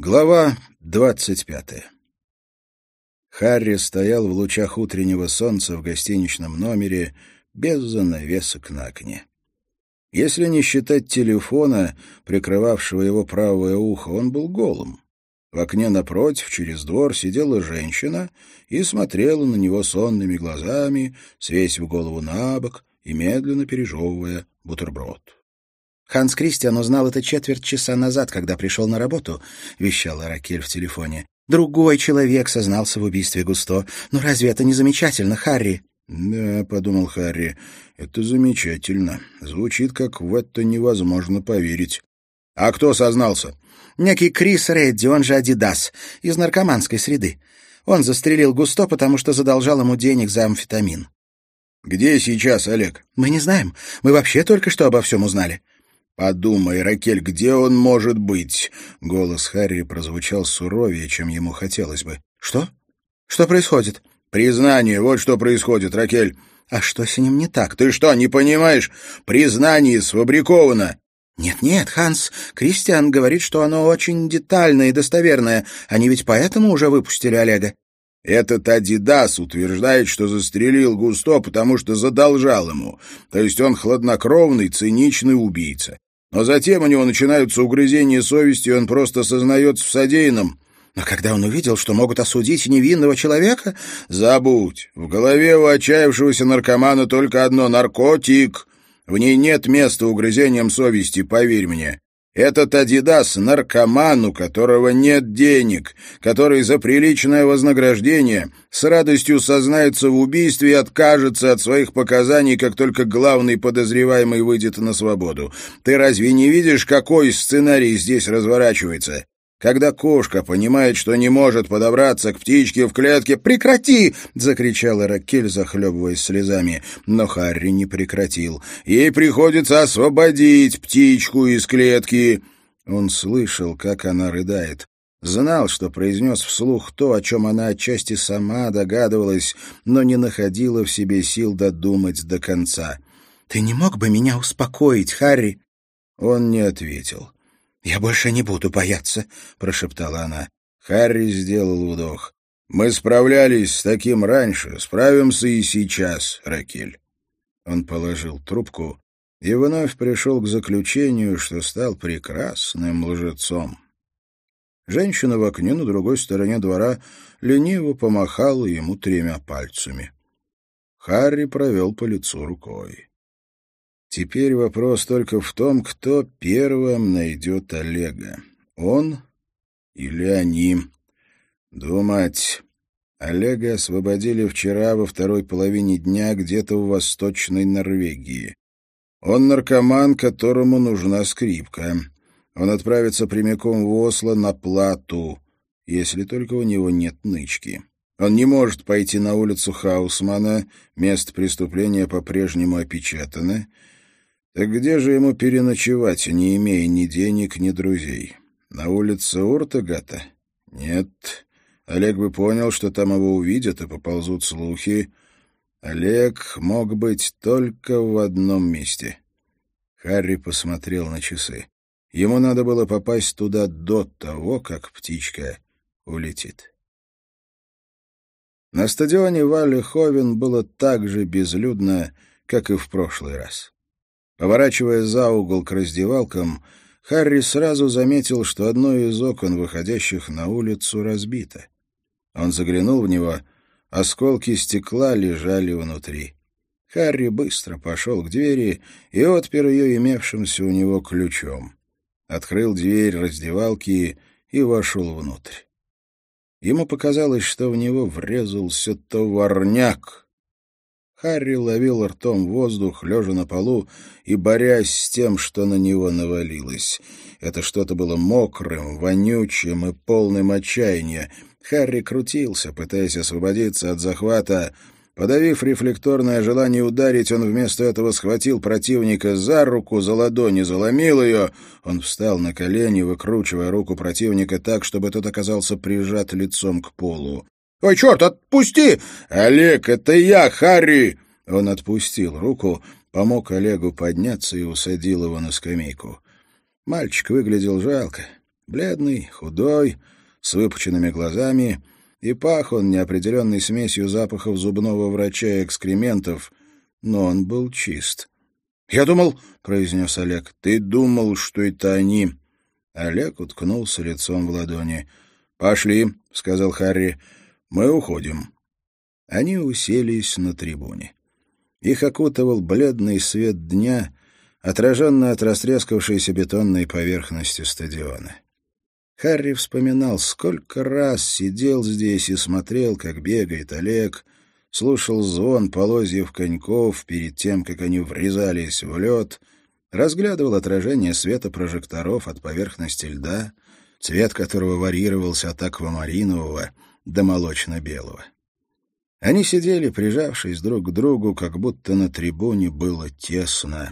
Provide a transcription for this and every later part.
Глава 25. Харри стоял в лучах утреннего солнца в гостиничном номере без занавесок на окне. Если не считать телефона, прикрывавшего его правое ухо, он был голым. В окне напротив, через двор, сидела женщина и смотрела на него сонными глазами, свесив голову на бок и медленно пережевывая бутерброд. «Ханс Кристиан узнал это четверть часа назад, когда пришел на работу», — вещала Ракель в телефоне. «Другой человек сознался в убийстве Густо. Ну разве это не замечательно, Харри?» «Да», — подумал Харри, — «это замечательно. Звучит, как в это невозможно поверить». «А кто сознался?» «Некий Крис Редди, он же Адидас, из наркоманской среды. Он застрелил Густо, потому что задолжал ему денег за амфетамин». «Где сейчас Олег?» «Мы не знаем. Мы вообще только что обо всем узнали». «Подумай, Ракель, где он может быть?» Голос Харри прозвучал суровее, чем ему хотелось бы. «Что? Что происходит?» «Признание, вот что происходит, Ракель». «А что с ним не так?» «Ты что, не понимаешь? Признание сфабриковано». «Нет-нет, Ханс Кристиан говорит, что оно очень детальное и достоверное. Они ведь поэтому уже выпустили Олега». «Этот Адидас утверждает, что застрелил Густо, потому что задолжал ему. То есть он хладнокровный, циничный убийца. Но затем у него начинаются угрызения совести, и он просто сознается в содеянном». «Но когда он увидел, что могут осудить невинного человека...» «Забудь. В голове у отчаявшегося наркомана только одно — наркотик. В ней нет места угрызениям совести, поверь мне. Этот Адидас — наркоман, у которого нет денег, который за приличное вознаграждение с радостью сознается в убийстве и откажется от своих показаний, как только главный подозреваемый выйдет на свободу. Ты разве не видишь, какой сценарий здесь разворачивается? Когда кошка понимает, что не может подобраться к птичке в клетке... «Прекрати!» — закричала Ракель, захлебываясь слезами. Но Харри не прекратил. «Ей приходится освободить птичку из клетки!» Он слышал, как она рыдает. Знал, что произнес вслух то, о чем она отчасти сама догадывалась, но не находила в себе сил додумать до конца. «Ты не мог бы меня успокоить, Харри?» Он не ответил. «Я больше не буду бояться», — прошептала она. Харри сделал вдох. «Мы справлялись с таким раньше, справимся и сейчас, Ракель». Он положил трубку и вновь пришел к заключению, что стал прекрасным лжецом. Женщина в окне на другой стороне двора лениво помахала ему 3 пальцами. Харри провел по лицу рукой. Теперь вопрос только в том, кто первым найдет Олега. Он или они? Думать. Олега освободили вчера во второй половине дня где-то в Восточной Норвегии. Он наркоман, которому нужна скрипка. Он отправится прямиком в Осло на Плату, если только у него нет нычки. Он не может пойти на улицу Хаусмана, место преступления по-прежнему опечатано. Так где же ему переночевать, не имея ни денег, ни друзей? На улице Уртагата? Нет. Олег бы понял, что там его увидят и поползут слухи. Олег мог быть только в одном месте. Харри посмотрел на часы. Ему надо было попасть туда до того, как птичка улетит. На стадионе Валле-Ховен было так же безлюдно, как и в прошлый раз. Поворачивая за угол к раздевалкам, Харри сразу заметил, что одно из окон, выходящих на улицу, разбито. Он заглянул в него, осколки стекла лежали внутри. Харри быстро пошел к двери и отпер ее имевшимся у него ключом. Открыл дверь раздевалки и вошел внутрь. Ему показалось, что в него врезался товарняк. Харри ловил ртом воздух, лежа на полу и борясь с тем, что на него навалилось. Это что-то было мокрым, вонючим и полным отчаяния. Харри крутился, пытаясь освободиться от захвата. Подавив рефлекторное желание ударить, он вместо этого схватил противника за руку, за ладонь и заломил ее. Он встал на колени, выкручивая руку противника так, чтобы тот оказался прижат лицом к полу. «Ой, черт, отпусти!» «Олег, это я, Харри!» Он отпустил руку, помог Олегу подняться и усадил его на скамейку. Мальчик выглядел жалко. Бледный, худой, с выпученными глазами, и пах он неопределенной смесью запахов зубного врача и экскрементов, но он был чист. «Я думал», — произнес Олег, — «ты думал, что это они». Олег уткнулся лицом в ладони. «Пошли», — сказал Харри, — «мы уходим». Они уселись на трибуне. Их окутывал бледный свет дня, отраженный от растрескавшейся бетонной поверхности стадиона. Харри вспоминал, сколько раз сидел здесь и смотрел, как бегает Олег, слушал звон полозьев коньков перед тем, как они врезались в лед, разглядывал отражение света прожекторов от поверхности льда, цвет которого варьировался от аквамаринового до молочно-белого. Они сидели, прижавшись друг к другу, как будто на трибуне было тесно.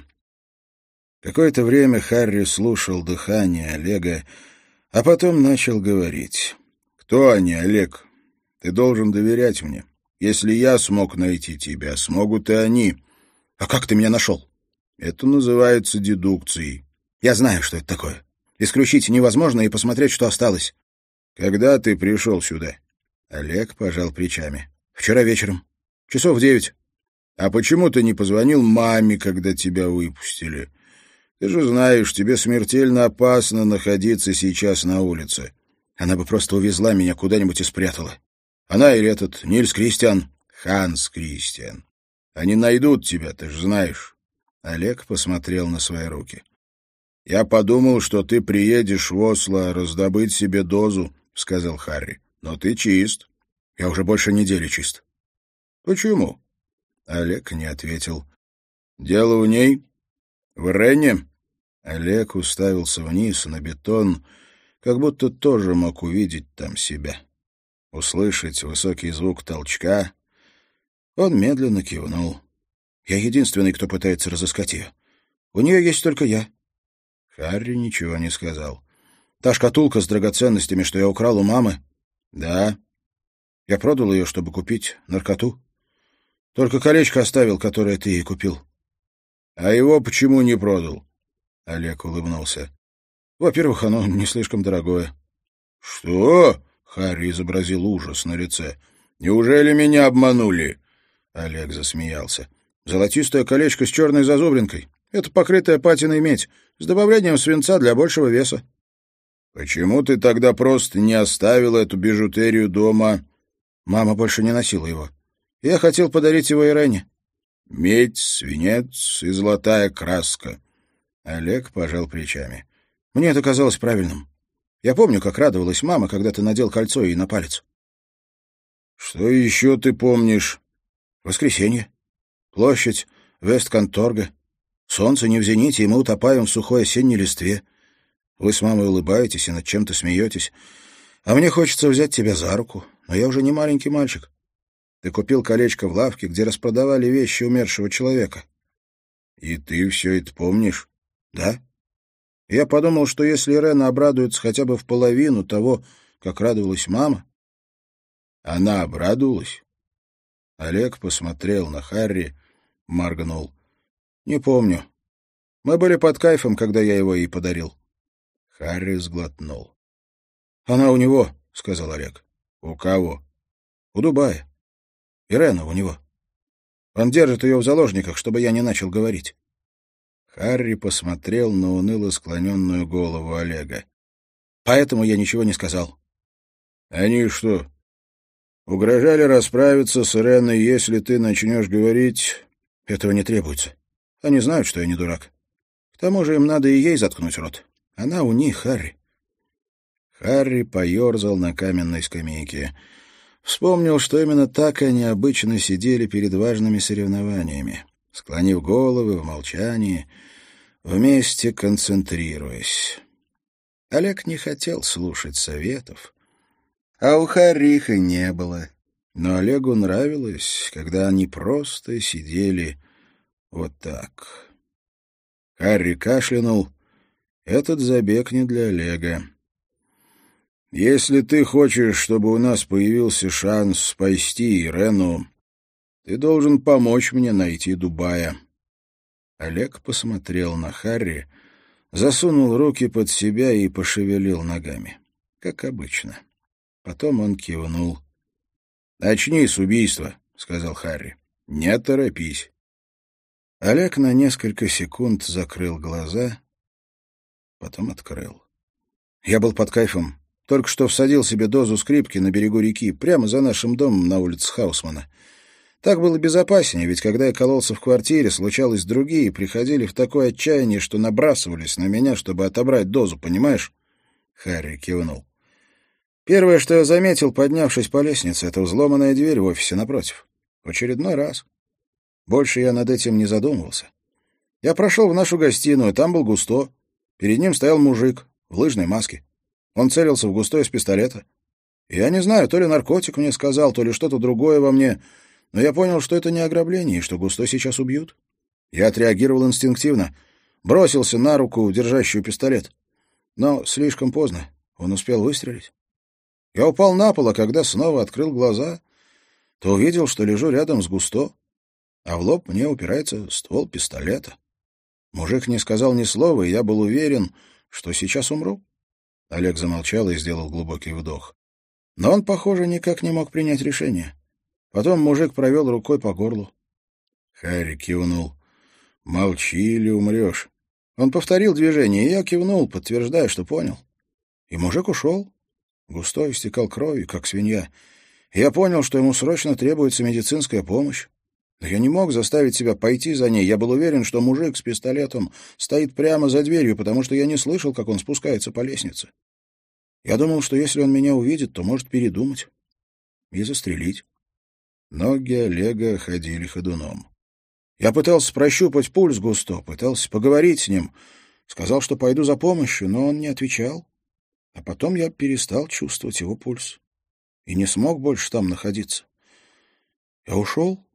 Какое-то время Харри слушал дыхание Олега, а потом начал говорить. «Кто они, Олег? Ты должен доверять мне. Если я смог найти тебя, смогут и они». «А как ты меня нашел?» «Это называется дедукцией». «Я знаю, что это такое. Исключить невозможно и посмотреть, что осталось». «Когда ты пришел сюда?» Олег пожал плечами. «Вчера вечером. Часов 9. «А почему ты не позвонил маме, когда тебя выпустили? Ты же знаешь, тебе смертельно опасно находиться сейчас на улице. Она бы просто увезла меня куда-нибудь и спрятала. Она или этот Нильс Кристиан, Ханс Кристиан. Они найдут тебя, ты же знаешь». Олег посмотрел на свои руки. «Я подумал, что ты приедешь в Осло раздобыть себе дозу», — сказал Харри. «Но ты чист». «Я уже больше недели чист». «Почему?» Олег не ответил. «Дело в ней? В Рене?» Олег уставился вниз на бетон, как будто тоже мог увидеть там себя. Услышать высокий звук толчка. Он медленно кивнул. «Я единственный, кто пытается разыскать ее. У нее есть только я». Харри ничего не сказал. «Та шкатулка с драгоценностями, что я украл у мамы?» «Да». «Я продал ее, чтобы купить наркоту. Только колечко оставил, которое ты ей купил». «А его почему не продал?» Олег улыбнулся. «Во-первых, оно не слишком дорогое». «Что?» — Харри изобразил ужас на лице. «Неужели меня обманули?» Олег засмеялся. «Золотистое колечко с черной зазубринкой. Это покрытая патиной медь, с добавлением свинца для большего веса». «Почему ты тогда просто не оставил эту бижутерию дома?» «Мама больше не носила его. Я хотел подарить его Ирене». «Медь, свинец и золотая краска». Олег пожал плечами. «Мне это казалось правильным. Я помню, как радовалась мама, когда ты надел кольцо ей на палец». «Что еще ты помнишь?» «Воскресенье. Площадь Вестконторга. Солнце не в зените, и мы утопаем в сухой осенней листве. Вы с мамой улыбаетесь и над чем-то смеетесь. А мне хочется взять тебя за руку, но я уже не маленький мальчик. Ты купил колечко в лавке, где распродавали вещи умершего человека». «И ты все это помнишь?» «Да. Я подумал, что если Ирена обрадуется хотя бы в половину того, как радовалась мама...» «Она обрадовалась?» Олег посмотрел на Харри, моргнул. «Не помню. Мы были под кайфом, когда я его ей подарил». Харри сглотнул. «Она у него», — сказал Олег. «У кого?» «У Дубая. Ирена у него. Он держит ее в заложниках, чтобы я не начал говорить». Харри посмотрел на уныло склоненную голову Олега. «Поэтому я ничего не сказал». «Они что, угрожали расправиться с Иреной, если ты начнешь говорить...» «Этого не требуется. Они знают, что я не дурак. К тому же им надо и ей заткнуть рот. Она у них, Харри». Харри поерзал на каменной скамейке. Вспомнил, что именно так они обычно сидели перед важными соревнованиями, склонив головы в молчании, вместе концентрируясь. Олег не хотел слушать советов, а у Харри их и не было. Но Олегу нравилось, когда они просто сидели вот так. Харри кашлянул. Этот забег не для Олега. «Если ты хочешь, чтобы у нас появился шанс спасти Ирену, ты должен помочь мне найти Дубая». Олег посмотрел на Харри, засунул руки под себя и пошевелил ногами. Как обычно. Потом он кивнул. «Очнись, убийство», — сказал Харри. «Не торопись». Олег на несколько секунд закрыл глаза, потом открыл. Я был под кайфом. Только что всадил себе дозу скрипки на берегу реки, прямо за нашим домом на улице Хаусмана. Так было безопаснее, ведь когда я кололся в квартире, случалось другие, приходили в такое отчаяние, что набрасывались на меня, чтобы отобрать дозу, понимаешь? Харри кивнул. Первое, что я заметил, поднявшись по лестнице, — это взломанная дверь в офисе напротив. В очередной раз. Больше я над этим не задумывался. Я прошел в нашу гостиную, там был Густо. Перед ним стоял мужик в лыжной маске. Он целился в Густо из пистолета. Я не знаю, то ли наркотик мне сказал, то ли что-то другое во мне, но я понял, что это не ограбление, и что Густо сейчас убьют. Я отреагировал инстинктивно, бросился на руку, держащую пистолет. Но слишком поздно, он успел выстрелить. Я упал на пол, а когда снова открыл глаза, то увидел, что лежу рядом с Густо, а в лоб мне упирается ствол пистолета. Мужик не сказал ни слова, и я был уверен, что сейчас умру. Олег замолчал и сделал глубокий вдох. Но он, похоже, никак не мог принять решение. Потом мужик провел рукой по горлу. Харри кивнул. «Молчи или умрешь». Он повторил движение, и я кивнул, подтверждая, что понял. И мужик ушел. Густо истекал кровью, как свинья. И я понял, что ему срочно требуется медицинская помощь. Но я не мог заставить себя пойти за ней. Я был уверен, что мужик с пистолетом стоит прямо за дверью, потому что я не слышал, как он спускается по лестнице. Я думал, что если он меня увидит, то может передумать и застрелить. Ноги Олега ходили ходуном. Я пытался прощупать пульс Густо, пытался поговорить с ним. Сказал, что пойду за помощью, но он не отвечал. А потом я перестал чувствовать его пульс и не смог больше там находиться. Я ушел.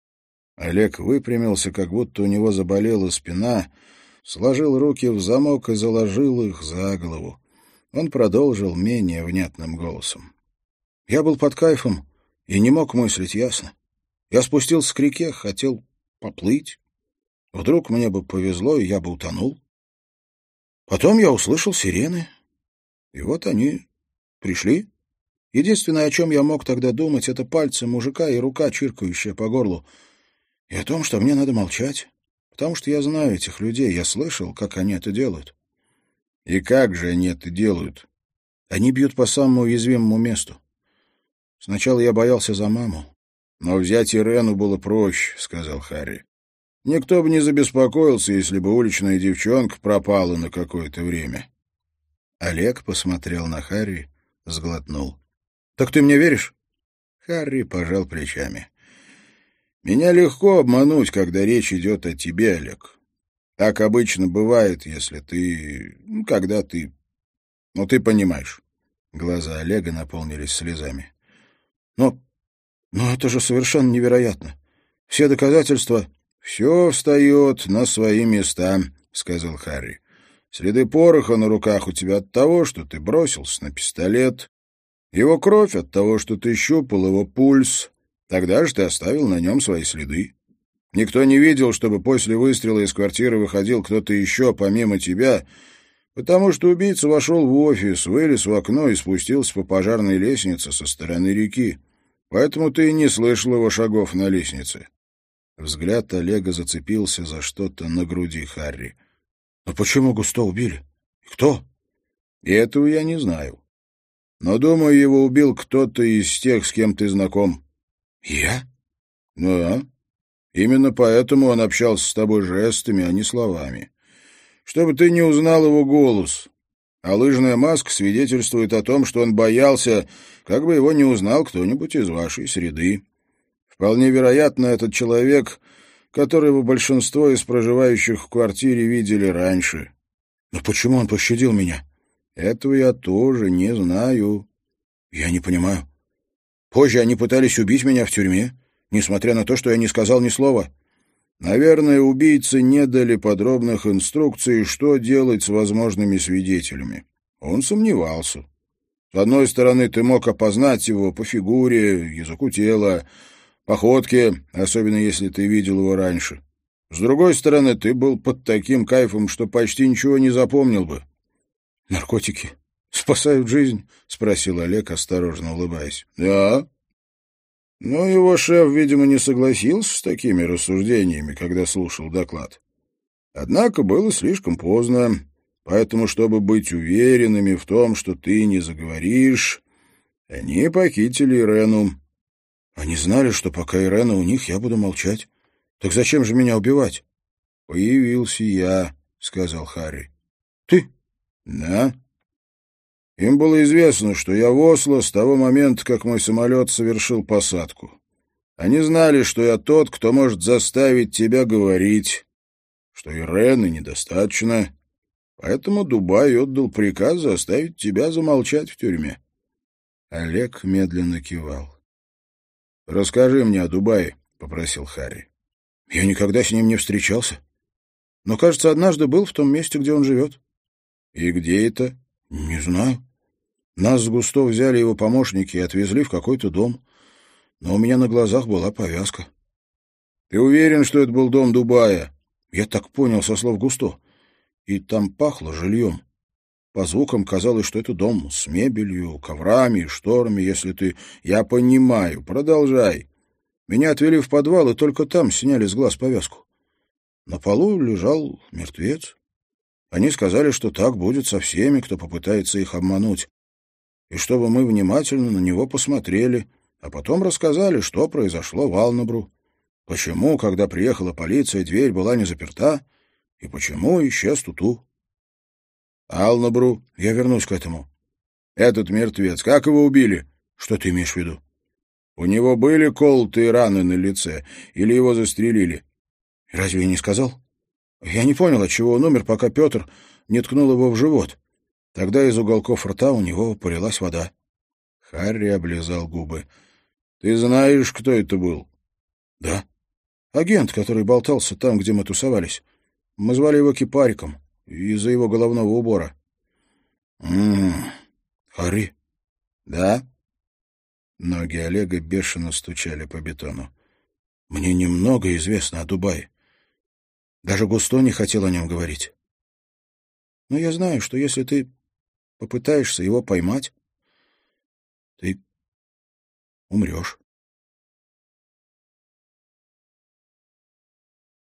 Олег выпрямился, как будто у него заболела спина, сложил руки в замок и заложил их за голову. Он продолжил менее внятным голосом. Я был под кайфом и не мог мыслить ясно. Я спустился к реке, хотел поплыть. Вдруг мне бы повезло, и я бы утонул. Потом я услышал сирены. И вот они пришли. Единственное, о чем я мог тогда думать, — это пальцы мужика и рука, чиркающая по горлу. И о том, что мне надо молчать. Потому что я знаю этих людей, я слышал, как они это делают. И как же они это делают? Они бьют по самому уязвимому месту. Сначала я боялся за маму. Но взять Ирену было проще, — сказал Харри. Никто бы не забеспокоился, если бы уличная девчонка пропала на какое-то время. Олег посмотрел на Харри, сглотнул. — Так ты мне веришь? Харри пожал плечами. — Меня легко обмануть, когда речь идет о тебе, Олег. Так обычно бывает, если ты... когда ты... Ну, ты понимаешь. Глаза Олега наполнились слезами. — Но это же совершенно невероятно. Все доказательства... — Все встает на свои места, — сказал Харри. Следы пороха на руках у тебя от того, что ты бросился на пистолет. Его кровь от того, что ты щупал его пульс. Тогда же ты оставил на нем свои следы. Никто не видел, чтобы после выстрела из квартиры выходил кто-то еще, помимо тебя, потому что убийца вошел в офис, вылез в окно и спустился по пожарной лестнице со стороны реки. Поэтому ты и не слышал его шагов на лестнице. Взгляд Олега зацепился за что-то на груди Харри. — Но почему Густо убили? И кто? — Этого я не знаю. Но, думаю, его убил кто-то из тех, с кем ты знаком. — Я? — Да. Именно поэтому он общался с тобой жестами, а не словами. Чтобы ты не узнал его голос. А лыжная маска свидетельствует о том, что он боялся, как бы его не узнал кто-нибудь из вашей среды. Вполне вероятно, этот человек, которого большинство из проживающих в квартире видели раньше. Но почему он пощадил меня? Этого я тоже не знаю. Я не понимаю. Позже они пытались убить меня в тюрьме, несмотря на то, что я не сказал ни слова. Наверное, убийцы не дали подробных инструкций, что делать с возможными свидетелями. Он сомневался. С одной стороны, ты мог опознать его по фигуре, языку тела, походке, особенно если ты видел его раньше. С другой стороны, ты был под таким кайфом, что почти ничего не запомнил бы. — Наркотики спасают жизнь? — спросил Олег, осторожно улыбаясь. — Да. Но его шеф, видимо, не согласился с такими рассуждениями, когда слушал доклад. Однако было слишком поздно, поэтому, чтобы быть уверенными в том, что ты не заговоришь, они похитили Ирену. Они знали, что пока Ирена у них, я буду молчать. Так зачем же меня убивать? — Появился я, — сказал Харри. — Ты? — Да. Им было известно, что я в Осло с того момента, как мой самолет совершил посадку. Они знали, что я тот, кто может заставить тебя говорить, что Ирены недостаточно, поэтому Дубай отдал приказ заставить тебя замолчать в тюрьме. Олег медленно кивал. — Расскажи мне о Дубае, — попросил Харри. — Я никогда с ним не встречался. Но, кажется, однажды был в том месте, где он живет. — И где это? — Не знаю. Нас с Густо взяли его помощники и отвезли в какой-то дом. Но у меня на глазах была повязка. — Ты уверен, что это был дом Дубая? — Я так понял со слов Густо. И там пахло жильем. По звукам казалось, что это дом с мебелью, коврами и шторами, если ты... — Я понимаю. Продолжай. Меня отвели в подвал, и только там сняли с глаз повязку. На полу лежал мертвец. Они сказали, что так будет со всеми, кто попытается их обмануть, и чтобы мы внимательно на него посмотрели, а потом рассказали, что произошло в Алнабру, почему, когда приехала полиция, дверь была не заперта, и почему исчез Туту. Алнабру, я вернусь к этому. Этот мертвец, как его убили? Что ты имеешь в виду? У него были колотые раны на лице, или его застрелили? Разве я не сказал? Я не понял, отчего он умер, пока Петр не ткнул его в живот. Тогда из уголков рта у него полилась вода. Харри облизал губы. — Ты знаешь, кто это был? — Да. Агент, который болтался там, где мы тусовались. Мы звали его Кипариком из-за его головного убора. — Харри? — Да. Ноги Олега бешено стучали по бетону. — Мне немного известно о Дубае. Даже Густо не хотел о нем говорить. Но я знаю, что если ты попытаешься его поймать, ты умрешь.